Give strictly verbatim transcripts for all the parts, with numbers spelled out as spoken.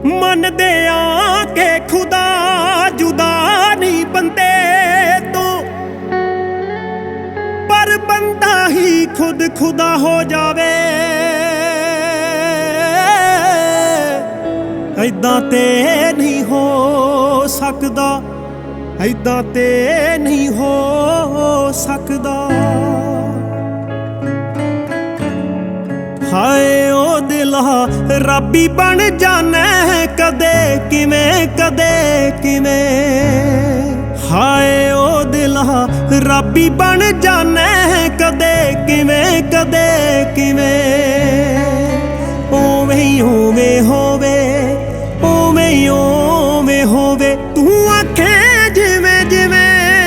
ਮੰਨਦੇ ਆ ਕਿ ਖੁਦਾ ਜੁਦਾ ਨਹੀਂ ਬੰਦੇ ਤੋਂ, ਪਰ ਬੰਦਾ ਹੀ ਖੁਦ ਖੁਦਾ ਹੋ ਜਾਵੇ। ਐਦਾਂ ਤੇ ਨਹੀਂ ਹੋ ਸਕਦਾ, ਐਦਾਂ ਤੇ ਨਹੀਂ ਹੋ ਸਕਦਾ। ਹਾਏ ਓ ਦਿਲਾ ਰੱਬੀ ਬਣ ਜਾਣਾ ਕਦੇ ਕਿਵੇਂ ਕਦੇ ਕਿਵੇਂ। ਹਾਏ ਓ ਦਿਲਾ ਰੱਬੀ ਬਣ ਜਾਣਾ ਕਦੇ ਕਿਵੇਂ ਕਦੇ ਕਿਵੇਂ। ਓਵੇਂ ਹੀ ਓਵੇਂ ਹੋਵੇ, ਓਵੇਂ ਹੀ ਓਵੇਂ ਹੋਵੇ, ਤੂੰ ਆਖੇ ਜਿਵੇਂ ਜਿਵੇਂ।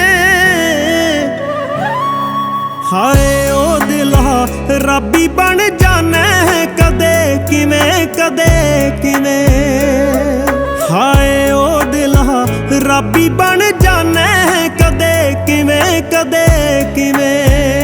ਹਾਏ ਓ ਦਿਲਾ ਰੱਬੀ ਬਣ ਜਾਣਾ ਕਦੇ ਕਿਵੇਂ ਕਦੇ ਕਿਵੇਂ। ਹਾਏ ਓ ਦਿਲਾ ਰੱਬੀ ਬਣ ਜਾਣਾ ਕਦੇ ਕਿਵੇਂ ਕਦੇ ਕਿਵੇਂ।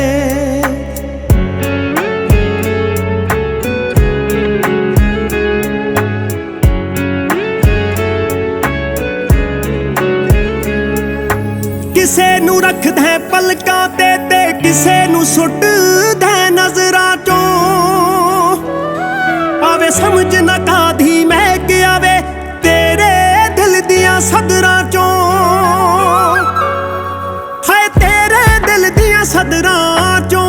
ਕਿਸੇ ਨੂੰ ਰੱਖਦਾ ਪਲਕਾਂ ਤੇ ਤੇ ਕਿਸੇ ਨੂੰ ਸੁੱਟਦਾ ਨਜ਼ਰਾਂ ਚੋਂ। ਆਵੇ ਸਮਝ ਨਾ ਕਾਦੀ ਮਹਿਕ ਆਵੇ ਤੇਰੇ ਦਿਲ ਦੀਆਂ ਸਦਰਾਂ ਚੋਂ। ਹਾਏ ਤੇਰੇ ਦਿਲ ਦੀਆਂ ਸਦਰਾਂ ਚੋਂ।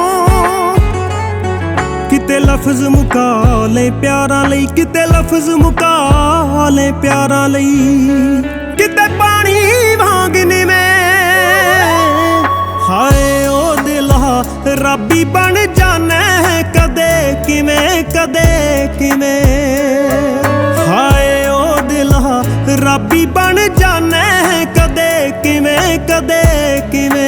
ਕਿਤੇ ਲਫ਼ਜ਼ ਮੁਕਾ ਲੈ ਪਿਆਰਾਂ ਲਈ, ਕਿਤੇ ਲਫ਼ਜ਼ ਮੁਕਾ ਲੈ ਪਿਆਰਾਂ ਲਈ। ਕਿਤੇ ਪਾਣੀ ਵਾਂਗ ਨਿਵੇਂ। ਹਾਏ ਓ ਦਿਲਾ ਰੱਬੀ ਬਣ ਜਾਣਾ ਕਦੇ ਕਿਵੇਂ ਕਦੇ ਕਿਵੇਂ। ਹਾਏ ਓ ਦਿਲਾ ਰੱਬੀ ਬਣ ਜਾਣਾ ਕਦੇ ਕਿਵੇਂ ਕਦੇ ਕਿਵੇਂ।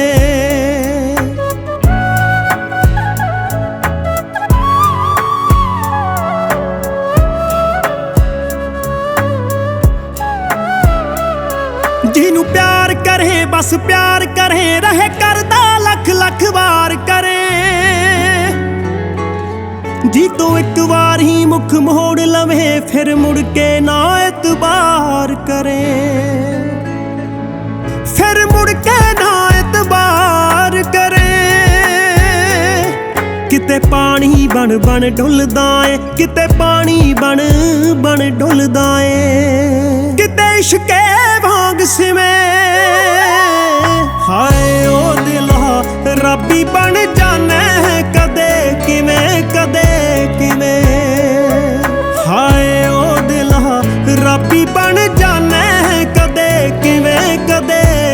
ਜਿਹਨੂੰ ਪਿਆਰ ਕਰੇ ਬਸ ਪਿਆਰ ਕਰੇ, ਰਹੇ ਕਰਦਾ ਲੱਖ ਲੱਖ ਵਾਰ ਕਰੇ। ਜੀ ਤੋਂ ਇੱਕ ਵਾਰ ਹੀ ਮੁਖ ਮੋੜ ਲਵੇ ਫਿਰ ਮੁੜ ਕੇ ਨਾ ਇਤਬਾਰ ਕਰੇ। ਫਿਰ ਮੁੜ ਕੇ ਨਾ ਇਤਬਾਰ ਕਰੇ। ਕਿਤੇ ਪਾਣੀ ਬਣ ਬਣ ਡੁੱਲਦਾ ਏ, ਕਿਤੇ ਪਾਣੀ ਬਣ ਬਣ ਡੁੱਲਦਾ ਏ। ਕਿਤੇ ਇਸ਼ਕੇ ਵਾਂਗ ਸਿਵੇਂ। ਹਾਏ ਓ ਦਿਲਾ ਰੱਬੀ ਬਣ ਜਾਣਾ ਕਦੇ ਕਿਵੇਂ ਕਦੇ ਕਿਵੇਂ। ਹਾਏ ਓ ਦਿਲਾ ਰੱਬੀ ਬਣ ਜਾਣਾ ਕਦੇ ਕਿਵੇਂ ਕਦੇ